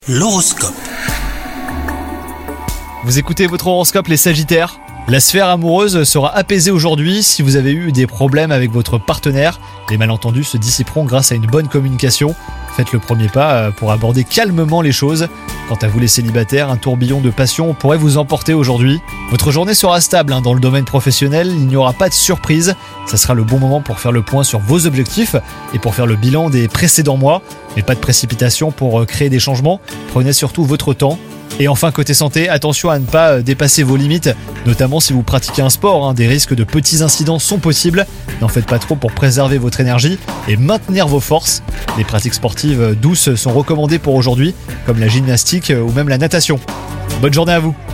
L'horoscope. Vous écoutez votre horoscope les Sagittaires. La sphère amoureuse sera apaisée aujourd'hui. Si vous avez eu des problèmes avec votre partenaire, les malentendus se dissiperont grâce à une bonne communication. Faites le premier pas pour aborder calmement les choses. Quant à vous les célibataires, un tourbillon de passion pourrait vous emporter aujourd'hui. Votre journée sera stable dans le domaine professionnel, il n'y aura pas de surprise. Ça sera le bon moment pour faire le point sur vos objectifs et pour faire le bilan des précédents mois. Mais pas de précipitation pour créer des changements. Prenez surtout votre temps. Et enfin, côté santé, attention à ne pas dépasser vos limites, notamment si vous pratiquez un sport. Des risques de petits incidents sont possibles. N'en faites pas trop pour préserver votre énergie et maintenir vos forces. Les pratiques sportives douces sont recommandées pour aujourd'hui, comme la gymnastique ou même la natation. Bonne journée à vous!